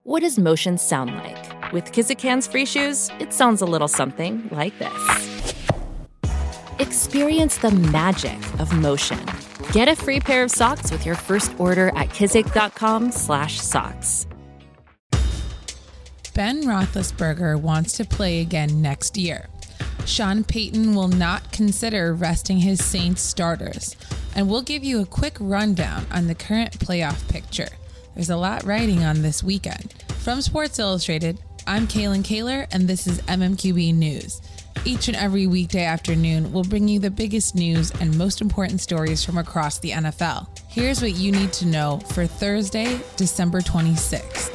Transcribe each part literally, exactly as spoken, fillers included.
What does motion sound like? With Kizikans free shoes, it sounds a little something like this. Experience the magic of motion. Get a free pair of socks with your first order at kizik.com slash socks. Ben Roethlisberger wants to play again next year. Sean Payton will not consider resting his Saints starters, and we'll give you a quick rundown on the current playoff picture. There's a lot riding on this weekend. From Sports Illustrated, I'm Kaylin Kaler, and this is M M Q B News. Each and every weekday afternoon, we'll bring you the biggest news and most important stories from across the N F L. Here's what you need to know for Thursday, December twenty-sixth.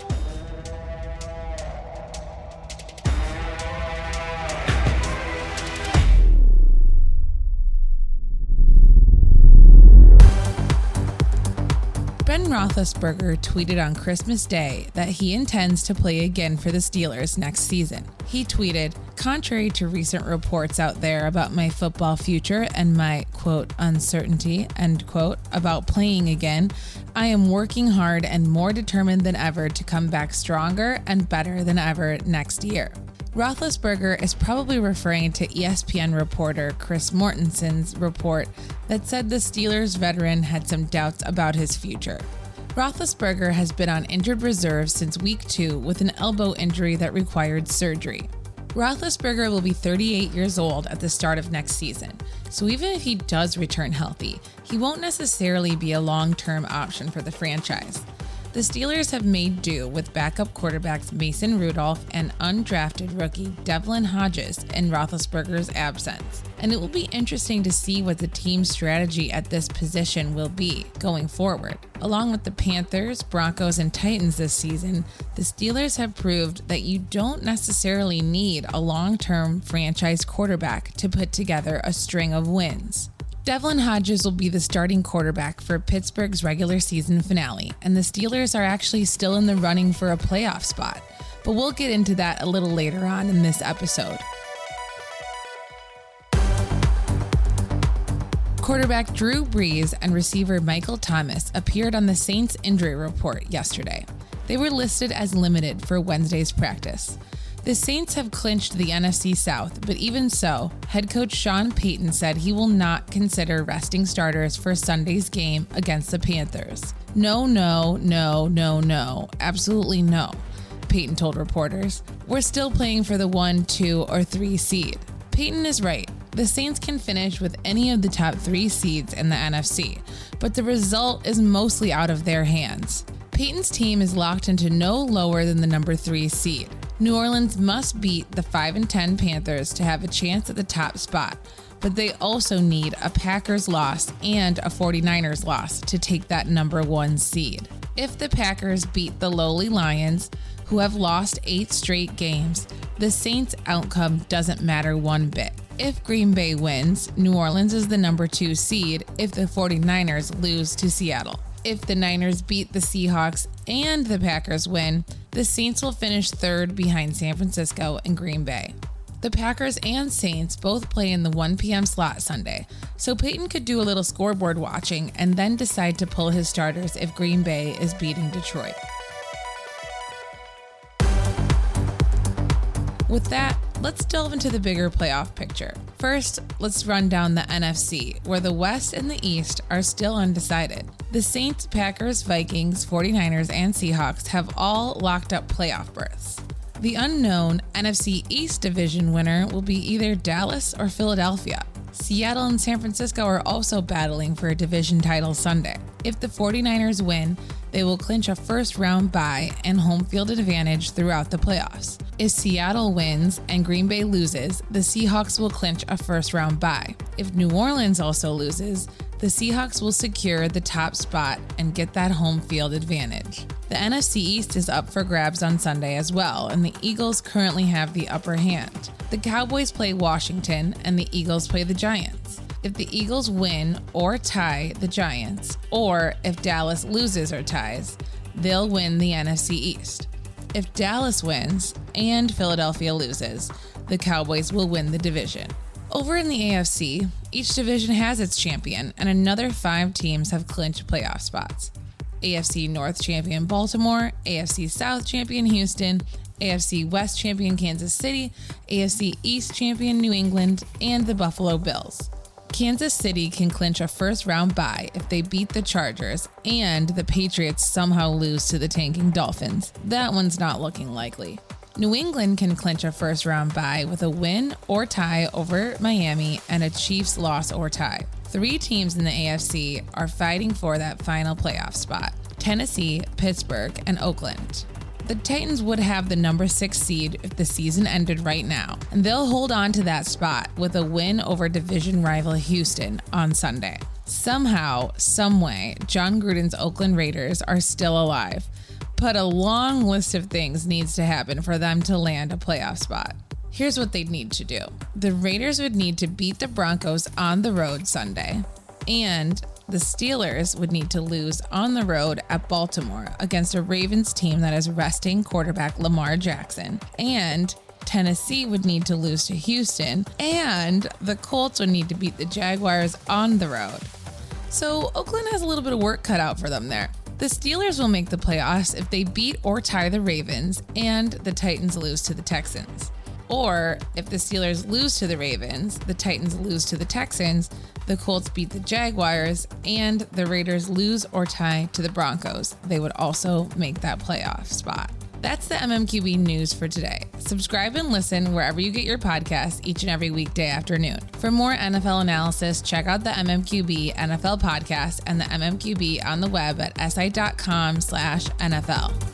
Ben Roethlisberger tweeted on Christmas Day that he intends to play again for the Steelers next season. He tweeted, "Contrary to recent reports out there about my football future and my, quote, uncertainty, end quote, about playing again, I am working hard and more determined than ever to come back stronger and better than ever next year." Roethlisberger is probably referring to E S P N reporter Chris Mortensen's report that said the Steelers veteran had some doubts about his future. Roethlisberger has been on injured reserve since week two with an elbow injury that required surgery. Roethlisberger will be thirty-eight years old at the start of next season, so even if he does return healthy, he won't necessarily be a long-term option for the franchise. The Steelers have made do with backup quarterbacks Mason Rudolph and undrafted rookie Devlin Hodges in Roethlisberger's absence. And it will be interesting to see what the team's strategy at this position will be going forward. Along with the Panthers, Broncos, and Titans this season, the Steelers have proved that you don't necessarily need a long-term franchise quarterback to put together a string of wins. Devlin Hodges will be the starting quarterback for Pittsburgh's regular season finale, and the Steelers are actually still in the running for a playoff spot, but we'll get into that a little later on in this episode. Quarterback Drew Brees and receiver Michael Thomas appeared on the Saints injury report yesterday. They were listed as limited for Wednesday's practice. The Saints have clinched the N F C South, but even so, head coach Sean Payton said he will not consider resting starters for Sunday's game against the Panthers. No, no, no, no, no, absolutely no, Payton told reporters. We're still playing for the one, two, or three seed. Payton is right. The Saints can finish with any of the top three seeds in the N F C, but the result is mostly out of their hands. Payton's team is locked into no lower than the number three seed. New Orleans must beat the five and ten Panthers to have a chance at the top spot, but they also need a Packers loss and a 49ers loss to take that number one seed. If the Packers beat the lowly Lions, who have lost eight straight games, the Saints' outcome doesn't matter one bit. If Green Bay wins, New Orleans is the number two seed if the 49ers lose to Seattle. If the Niners beat the Seahawks and the Packers win, the Saints will finish third behind San Francisco and Green Bay. The Packers and Saints both play in the one p.m. slot Sunday, so Payton could do a little scoreboard watching and then decide to pull his starters if Green Bay is beating Detroit. With that, let's delve into the bigger playoff picture. First, let's run down the N F C, where the West and the East are still undecided. The Saints, Packers, Vikings, 49ers, and Seahawks have all locked up playoff berths. The unknown N F C East division winner will be either Dallas or Philadelphia. Seattle and San Francisco are also battling for a division title Sunday. If the 49ers win, they will clinch a first-round bye and home field advantage throughout the playoffs. If Seattle wins and Green Bay loses, the Seahawks will clinch a first-round bye. If New Orleans also loses, the Seahawks will secure the top spot and get that home field advantage. The N F C East is up for grabs on Sunday as well, and the Eagles currently have the upper hand. The Cowboys play Washington, and the Eagles play the Giants. If the Eagles win or tie the Giants, or if Dallas loses or ties, they'll win the N F C East. If Dallas wins and Philadelphia loses, the Cowboys will win the division. Over in the A F C, each division has its champion, and another five teams have clinched playoff spots. A F C North champion Baltimore, A F C South champion Houston, A F C West champion Kansas City, A F C East champion New England, and the Buffalo Bills. Kansas City can clinch a first-round bye if they beat the Chargers and the Patriots somehow lose to the tanking Dolphins. That one's not looking likely. New England can clinch a first-round bye with a win or tie over Miami and a Chiefs loss or tie. Three teams in the A F C are fighting for that final playoff spot: Tennessee, Pittsburgh, and Oakland. The Titans would have the number six seed if the season ended right now, and they'll hold on to that spot with a win over division rival Houston on Sunday. Somehow, someway, John Gruden's Oakland Raiders are still alive, but a long list of things needs to happen for them to land a playoff spot. Here's what they'd need to do. The Raiders would need to beat the Broncos on the road Sunday, and the Steelers would need to lose on the road at Baltimore against a Ravens team that is resting quarterback Lamar Jackson. And Tennessee would need to lose to Houston, and the Colts would need to beat the Jaguars on the road. So Oakland has a little bit of work cut out for them there. The Steelers will make the playoffs if they beat or tie the Ravens and the Titans lose to the Texans. Or if the Steelers lose to the Ravens, the Titans lose to the Texans, the Colts beat the Jaguars, and the Raiders lose or tie to the Broncos, they would also make that playoff spot. That's the M M Q B news for today. Subscribe and listen wherever you get your podcasts each and every weekday afternoon. For more N F L analysis, check out the M M Q B N F L podcast and the M M Q B on the web at si dot com slash N F L.